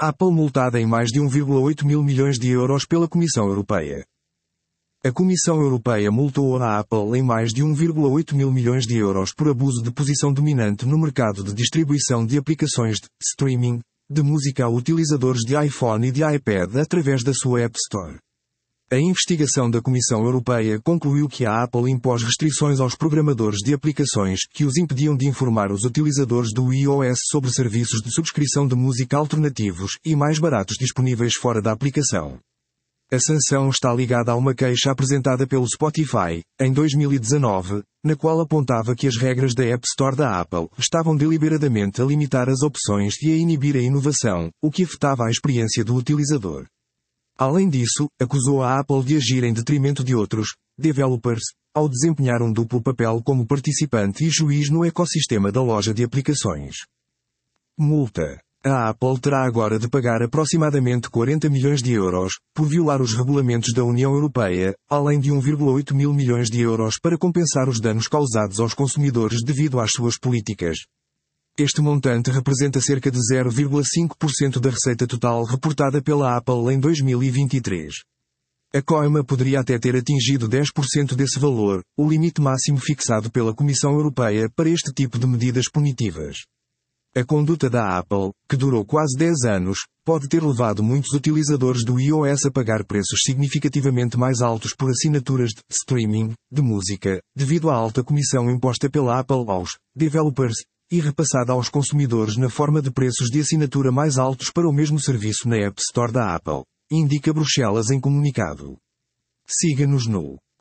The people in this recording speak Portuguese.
Apple multada em mais de 1,8 mil milhões de euros pela Comissão Europeia. A Comissão Europeia multou a Apple em mais de 1,8 mil milhões de euros por abuso de posição dominante no mercado de distribuição de aplicações de streaming de música a utilizadores de iPhone e de iPad através da sua App Store. A investigação da Comissão Europeia concluiu que a Apple impôs restrições aos programadores de aplicações que os impediam de informar os utilizadores do iOS sobre serviços de subscrição de música alternativos e mais baratos disponíveis fora da aplicação. A sanção está ligada a uma queixa apresentada pelo Spotify, em 2019, na qual apontava que as regras da App Store da Apple estavam deliberadamente a limitar as opções e a inibir a inovação, o que afetava a experiência do utilizador. Além disso, acusou a Apple de agir em detrimento de outros developers, ao desempenhar um duplo papel como participante e juiz no ecossistema da loja de aplicações. Multa. A Apple terá agora de pagar aproximadamente 40 milhões de euros, por violar os regulamentos da União Europeia, além de 1,8 mil milhões de euros para compensar os danos causados aos consumidores devido às suas políticas. Este montante representa cerca de 0,5% da receita total reportada pela Apple em 2023. A coima poderia até ter atingido 10% desse valor, o limite máximo fixado pela Comissão Europeia para este tipo de medidas punitivas. A conduta da Apple, que durou quase 10 anos, pode ter levado muitos utilizadores do iOS a pagar preços significativamente mais altos por assinaturas de streaming de música, devido à alta comissão imposta pela Apple aos developers e repassada aos consumidores na forma de preços de assinatura mais altos para o mesmo serviço na App Store da Apple, indica Bruxelas em comunicado. Siga-nos no